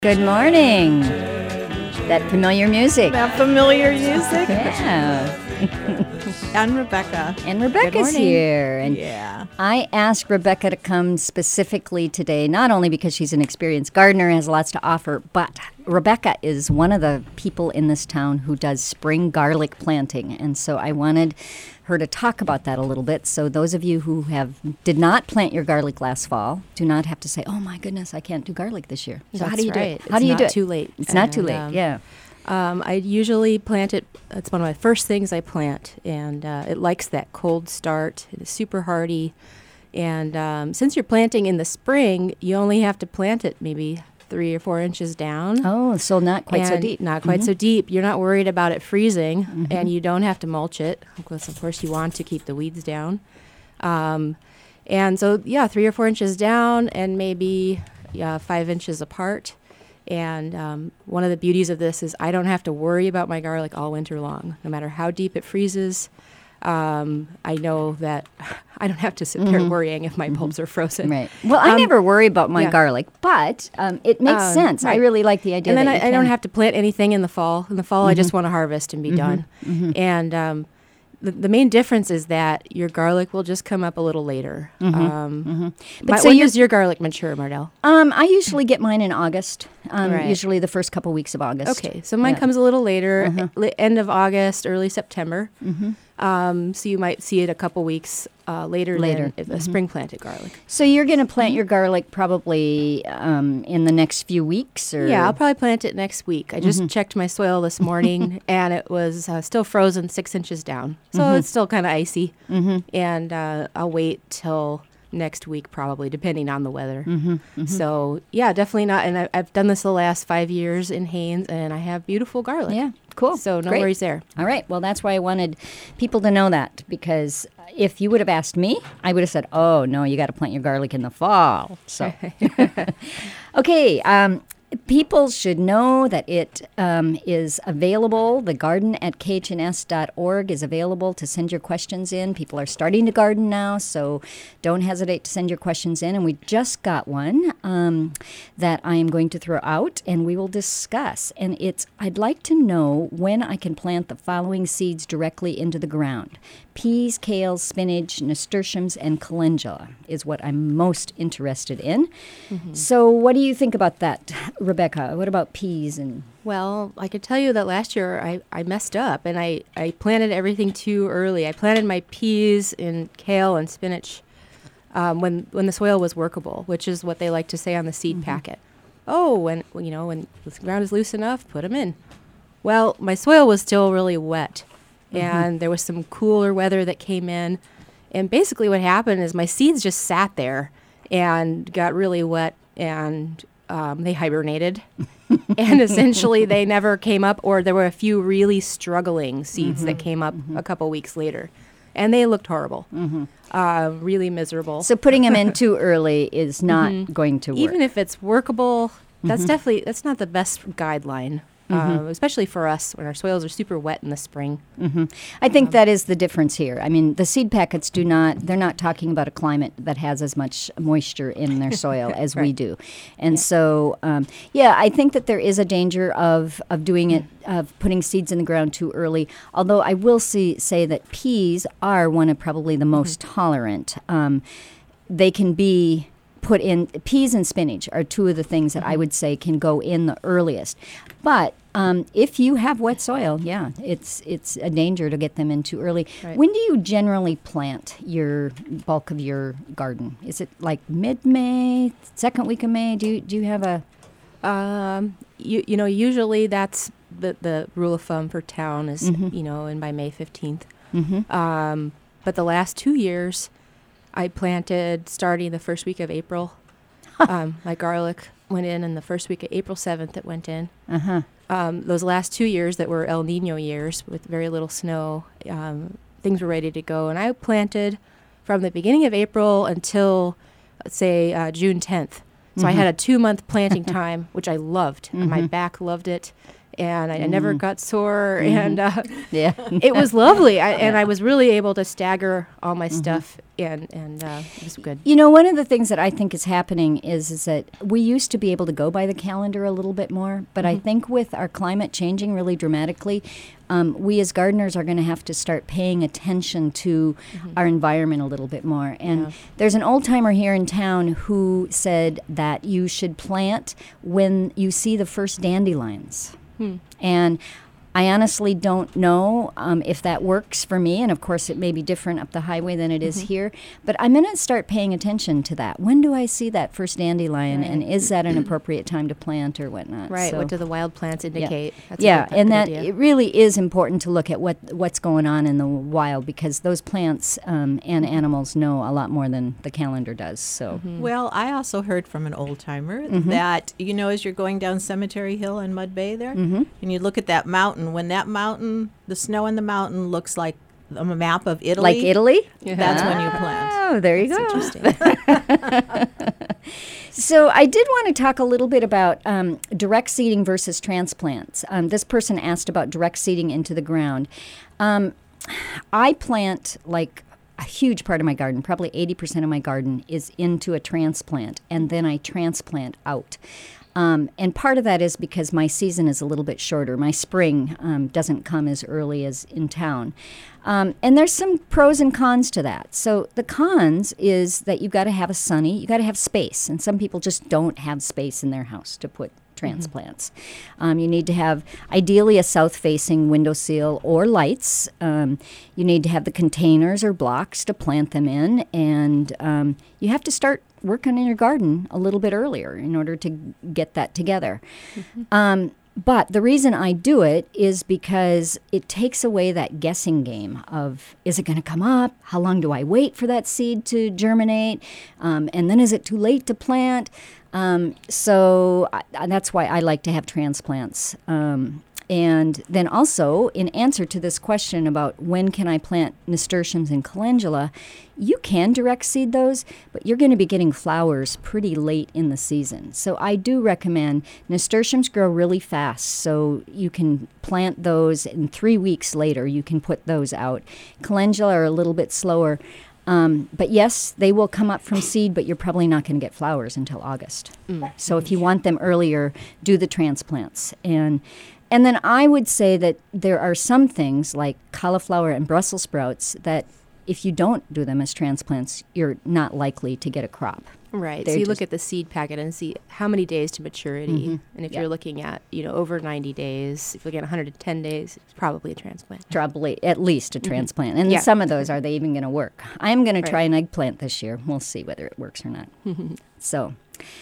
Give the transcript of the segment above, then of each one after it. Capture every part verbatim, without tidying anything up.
Good morning. That familiar music. That familiar music. Yeah. And Rebecca. And Rebecca's here. And yeah. I asked Rebecca to come specifically today, not only because she's an experienced gardener and has lots to offer, but Rebecca is one of the people in this town who does spring garlic planting. And so I wanted her to talk about that a little bit. So those of you who have did not plant your garlic last fall do not have to say, "Oh my goodness, I can't do garlic this year." So That's how do you right. do it? How it's do you not do it? too late. It's not too And, late. um, Yeah. Um, I usually plant it. It's one of my first things I plant, and uh, it likes that cold start. It is super hardy, and um, since you're planting in the spring, you only have to plant it maybe three or four inches down. Oh, so not quite so and deep. Not quite Mhm. so deep. You're not worried about it freezing, Mhm. and you don't have to mulch it, because of course you want to keep the weeds down. Um, and so, yeah, three or four inches down, and maybe yeah, five inches apart. And um, one of the beauties of this is I don't have to worry about my garlic all winter long. No matter how deep it freezes, um, I know that I don't have to sit there Mhm. worrying if my bulbs are frozen. Right. Well, I Um, never worry about my yeah. garlic, but um, it makes Um, sense. I right. really like the idea And then that I, you I don't can- have to plant anything in the fall. In the fall, I just want to harvest and be Mhm. done. Mhm. And um, the, the main difference is that your garlic will just come up a little later. Mhm. Um, Mhm. But But so when you're- does your garlic mature, Mardell? Um, I usually get mine in August. Um, Right. Usually the first couple weeks of August. Okay, so mine Yeah. comes a little later, Uh-huh. li- end of August, early September. Mhm. Um, so you might see it a couple weeks uh, later, Later. than if a Mhm. spring planted garlic. So you're going to plant your garlic probably um, in the next few weeks, or Yeah, I'll probably plant it next week. I just Mhm. checked my soil this morning, and it was uh, still frozen six inches down. So Mhm. it's still kind of icy. Mhm. And uh, I'll wait till next week probably, depending on the weather. Mhm. Mhm. So, yeah, definitely not. And I, I've done this the last five years in Haines, and I have beautiful garlic. Yeah, cool. So no Great. worries there. All right. Well, that's why I wanted people to know that, because if you would have asked me, I would have said, "Oh no, you got to plant your garlic in the fall." So, okay. Um, people should know that it um, is available. The garden at k h n s dot org is available to send your questions in. People are starting to garden now, so don't hesitate to send your questions in. And we just got one um, that I am going to throw out, and we will discuss. And it's, I'd like to know when I can plant the following seeds directly into the ground. Peas, kale, spinach, nasturtiums, and calendula is what I'm most interested in. Mm-hmm. So what do you think about that, Rebecca? What about peas and... Well, I could tell you that last year I, I messed up, and I, I planted everything too early. I planted my peas and kale and spinach um, when when the soil was workable, which is what they like to say on the seed Mhm. packet. Oh, when you know when the ground is loose enough, put them in. Well, my soil was still really wet, and there was some cooler weather that came in, and basically what happened is my seeds just sat there and got really wet, and um, they hibernated. And essentially they never came up, or there were a few really struggling seeds that came up a couple weeks later, and they looked horrible, uh, really miserable. So putting them in too early is not going to work. Even if it's workable, that's definitely that's not the best guideline, uh, especially for us when our soils are super wet in the spring. hmm I think that is the difference here. I mean, the seed packets do not, they're not talking about a climate that has as much moisture in their soil as we Right. do. And so, um, yeah, I think that there is a danger of, of doing it, of putting seeds in the ground too early. Although I will see, say that peas are one of probably the most tolerant. Um, they can be put in, peas and spinach are two of the things that I would say can go in the earliest. But um, if you have wet soil, yeah, it's it's a danger to get them in too early. Right. When do you generally plant your bulk of your garden? Is it like mid-May, second week of May? Do you, do you have a... Um, you you know usually that's the the rule of thumb for town is Mhm. you know and by May fifteenth. Mm-hmm. Um, but the last two years, I planted starting the first week of April. um, my garlic went in, and the first week of April seventh it went in. Uh-huh. Um, those last two years that were El Nino years with very little snow, um, things were ready to go. And I planted from the beginning of April until, let's say, uh, June tenth. So I had a two month planting time, which I loved. Mm-hmm. My back loved it. And I, I never got sore, and uh, Yeah. it was lovely. I, and I was really able to stagger all my stuff, and and uh, it was good. You know, one of the things that I think is happening is is that we used to be able to go by the calendar a little bit more, but I think with our climate changing really dramatically, um, we as gardeners are going to have to start paying attention to our environment a little bit more. And Yeah. there's an old timer here in town who said that you should plant when you see the first dandelions. And I honestly don't know um, if that works for me. And of course, it may be different up the highway than it is here. But I'm going to start paying attention to that. When do I see that first dandelion? And is that an appropriate time to plant or whatnot? Right. So, What do the wild plants indicate? That's a yeah, good- and good that idea. it really is important to look at what what's going on in the wild, because those plants um, and animals know a lot more than the calendar does. So Well, I also heard from an old timer that, you know, as you're going down Cemetery Hill in Mud Bay there, and you look at that mountain, when that mountain, the snow in the mountain looks like a map of Italy. like Italy? That's when you plant. Oh, there you go. Interesting. So I did want to talk a little bit about um, direct seeding versus transplants. Um, this person asked about direct seeding into the ground. Um, I plant like a huge part of my garden, probably eighty percent of my garden is into a transplant, and then I transplant out. Um, and part of that is because my season is a little bit shorter. My spring um, doesn't come as early as in town. Um, and there's some pros and cons to that. So the cons is that you've got to have a sunny, you got to have space. And some people just don't have space in their house to put transplants. Um, you need to have ideally a south-facing windowsill or lights. Um, you need to have the containers or blocks to plant them in. And um, you have to start working in your garden a little bit earlier in order to get that together. Um, but the reason I do it is because it takes away that guessing game of, is it going to come up? How long do I wait for that seed to germinate? Um, and then is it too late to plant? Um, so I, that's why I like to have transplants. Um, and then also, in answer to this question about when can I plant nasturtiums and calendula, you can direct seed those, but you're going to be getting flowers pretty late in the season. So I do recommend nasturtiums grow really fast, so you can plant those, and three weeks later you can put those out. Calendula are a little bit slower. Um, but yes, they will come up from seed, but you're probably not going to get flowers until August. Mm. So if you want them earlier, do the transplants. And and then I would say that there are some things like cauliflower and Brussels sprouts that if you don't do them as transplants, you're not likely to get a crop. Right. They're So you look just- at the seed packet and see how many days to maturity. And if Yeah. you're looking at, you know, over ninety days, if you're looking at one hundred ten days, it's probably a transplant. Probably at least a transplant. And Yeah. some of those, are they even going to work? I am going to try Right. an eggplant this year. We'll see whether it works or not. So,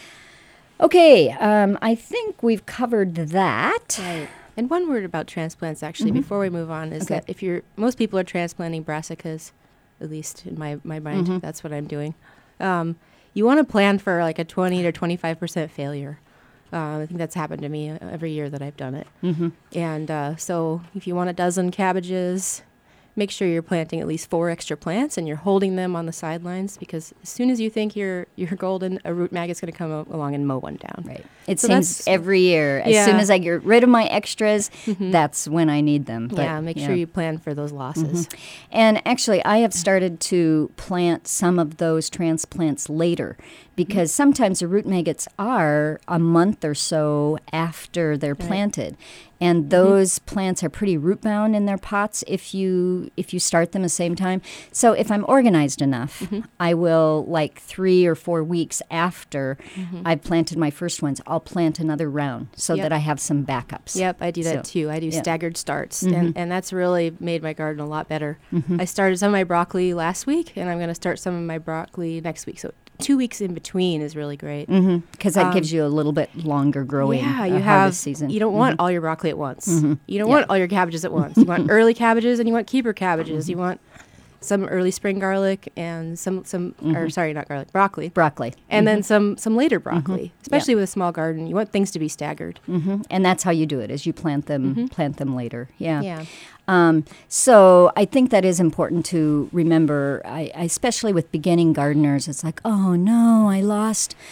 okay, um, I think we've covered that. Right. And one word about transplants, actually, before we move on, is Okay. that if you're, most people are transplanting brassicas, at least in my, my mind, that's what I'm doing. Um, you want to plan for like a twenty to twenty-five percent failure. Uh, I think that's happened to me every year that I've done it. Mm-hmm. And uh, so if you want a dozen cabbages, make sure you're planting at least four extra plants and you're holding them on the sidelines, because as soon as you think you're you're golden, a root maggot's going to come a- along and mow one down. Right. It So seems that's- every year, as soon Yeah. as I get rid of my extras, that's when I need them. But, yeah, make sure you plan for those losses. And actually, I have started to plant some of those transplants later, because sometimes the root maggots are a month or so after they're planted. And those plants are pretty root bound in their pots if you if you start them at the same time. So if I'm organized enough, I will, like three or four weeks after I've planted my first ones, I'll plant another round so Yep. that I have some backups. Yep, I do that So, too. I do yeah. staggered starts, and, and that's really made my garden a lot better. I started some of my broccoli last week, and I'm going to start some of my broccoli next week. So two weeks in between is really great. Because that gives you a little bit longer growing Yeah, uh, you have. harvest season. You don't want all your broccoli at once. You don't Yeah. want all your cabbages at once. You want early cabbages and you want keeper cabbages. You want some early spring garlic and some some or sorry, not garlic, broccoli. broccoli. And then some some later broccoli. Especially with a small garden, you want things to be staggered. hmm And that's how you do it, is you plant them plant them later. Yeah. Yeah. Um, so I think that is important to remember, I, I, especially with beginning gardeners. It's like, oh no, I lost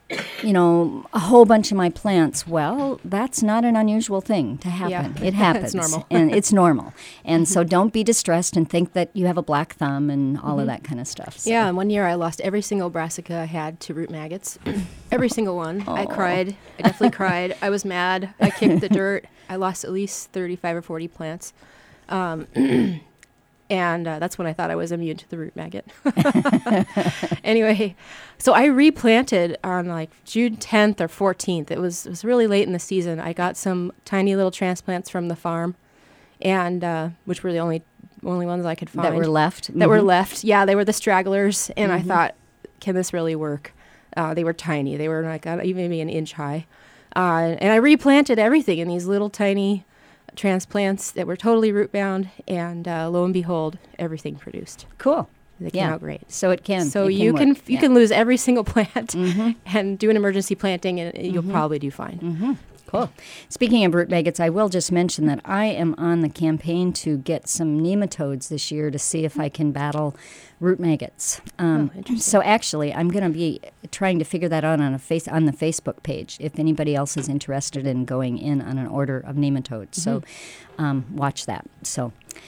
you know, a whole bunch of my plants. Well, that's not an unusual thing to happen. Yeah. It happens. It's normal. And it's normal. And so don't be distressed and think that you have a black thumb and all of that kind of stuff. So. Yeah, and one year I lost every single brassica I had to root maggots. Every single one. I cried. I definitely cried. I was mad. I kicked the dirt. I lost at least thirty-five or forty plants. Um, and uh, that's when I thought I was immune to the root maggot. Anyway, so I replanted on like June tenth or fourteenth. It was, it was really late in the season. I got some tiny little transplants from the farm, and uh, which were the only only ones I could find. That were left? That were Mhm. left. Yeah, they were the stragglers. And Mhm. I thought, can this really work? Uh, they were tiny. They were like uh, even maybe an inch high. Uh, and I replanted everything in these little tiny transplants that were totally root bound. And uh, lo and behold, everything produced. Cool. They came Yeah. out great. So it can. So it you work. can you Yeah. can lose every single plant Mhm. and do an emergency planting, and you'll probably do fine. Mm-hmm. Cool. Speaking of root maggots, I will just mention that I am on the campaign to get some nematodes this year to see if I can battle root maggots. Um, Oh, interesting. so actually, I'm going to be trying to figure that out on a face on the Facebook page. If anybody else is interested in going in on an order of nematodes, so um, watch that. So,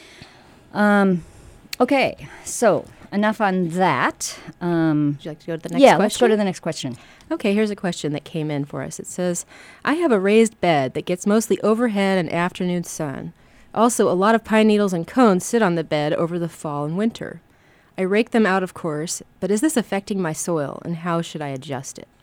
um, okay. So enough on that. Um, Would you like to go to the next yeah, question? let's go to the next question. Okay, here's a question that came in for us. It says, I have a raised bed that gets mostly overhead and afternoon sun. Also, a lot of pine needles and cones sit on the bed over the fall and winter. I rake them out, of course, but is this affecting my soil, and how should I adjust it?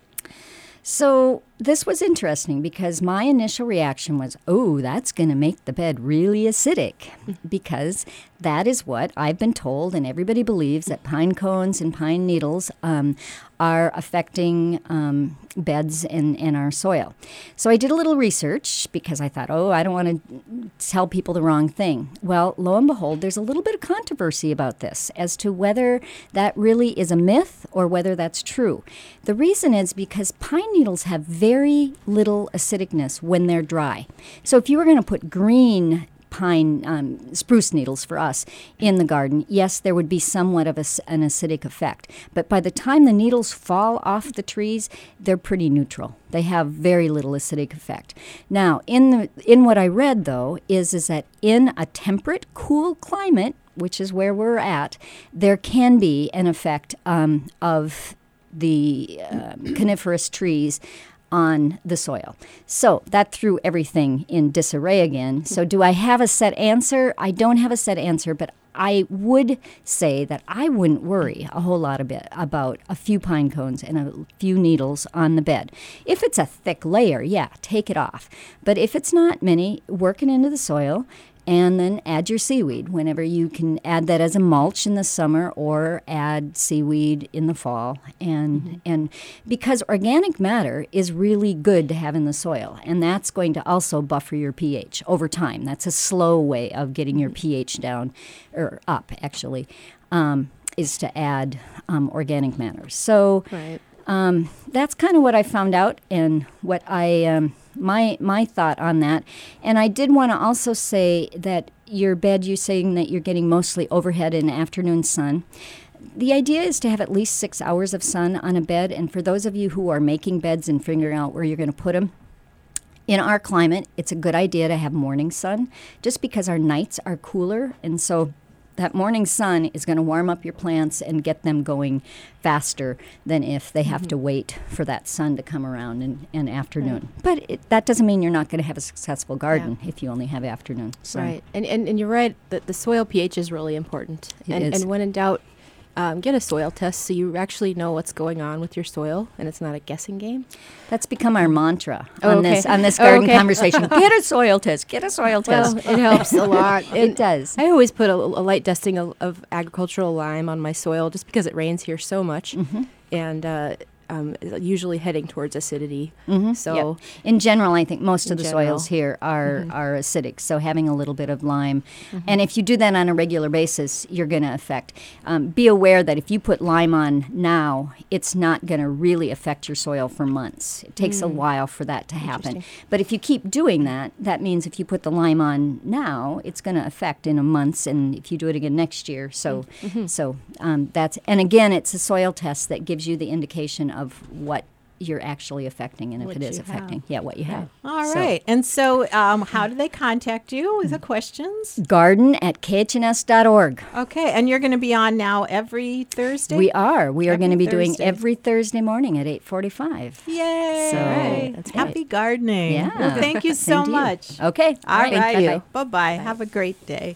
So this was interesting because my initial reaction was, oh, that's going to make the bed really acidic, because that is what I've been told, and everybody believes that pine cones and pine needles um, are affecting um, beds and, and our soil. So I did a little research because I thought, oh, I don't want to tell people the wrong thing. Well, lo and behold, there's a little bit of controversy about this as to whether that really is a myth or whether that's true. The reason is because pine needles have very little acidicness when they're dry. So if you were going to put green pine, um, spruce needles for us in the garden, yes, there would be somewhat of a, an acidic effect. But by the time the needles fall off the trees, they're pretty neutral. They have very little acidic effect. Now, in the in what I read, though, is, is that in a temperate, cool climate, which is where we're at, there can be an effect um, of the uh, coniferous trees on the soil. So that threw everything in disarray again. So do I have a set answer? I don't have a set answer, but I would say that I wouldn't worry a whole lot a bit about a few pine cones and a few needles on the bed. If it's a thick layer, yeah, take it off. But if it's not many, work it into the soil, and then add your seaweed whenever you can. Add that as a mulch in the summer or add seaweed in the fall. And mm-hmm. and because organic matter is really good to have in the soil, and that's going to also buffer your pH over time. That's a slow way of getting your pH down, or up actually, um, is to add um, organic matter. So Right. um, that's kind of what I found out and what I... Um, My my thought on that. And I did want to also say that your bed, you're saying that you're getting mostly overhead and afternoon sun. The idea is to have at least six hours of sun on a bed. And for those of you who are making beds and figuring out where you're going to put them, in our climate, it's a good idea to have morning sun just because our nights are cooler. And so that morning sun is going to warm up your plants and get them going faster than if they have mm-hmm. to wait for that sun to come around in, in afternoon. Right. But it, that doesn't mean you're not going to have a successful garden yeah. if you only have afternoon sun. Right. And, and and you're right that the soil pH is really important. It and, is. and when in doubt, um, get a soil test so you actually know what's going on with your soil and it's not a guessing game. That's become our mantra oh, on okay. this on this oh, garden okay. conversation. Get a soil test. Get a soil Well, test. it helps a lot. It does. I always put a, a light dusting of, of agricultural lime on my soil just because it rains here so much. Mm-hmm. And uh, um, usually heading towards acidity. Mm-hmm. So yep. In general, I think most In of the general. soils here are, Mhm. are acidic, so having a little bit of lime. Mhm. And if you do that on a regular basis, you're going to affect. Um, be aware that if you put lime on now, it's not going to really affect your soil for months. It takes Mm. a while for that to happen. Interesting. But if you keep doing that, that means if you put the lime on now, it's going to affect in a month, and if you do it again next year. So, Mhm. so um, that's, and again, it's a soil test that gives you the indication of what you're actually affecting and if What it is you affecting. have. Yeah, what you have. All So, right. And so um, how do they contact you with the questions? garden at k h n s dot org. Okay. And you're going to be on now every Thursday? We are. We are Every going to be doing Thursday. every Thursday morning at eight forty-five. Yay. So, Right, that's Happy gardening. Yeah. Well, thank you Same so to you. much. Okay. All right. Bye-bye. Bye-bye. Have a great day.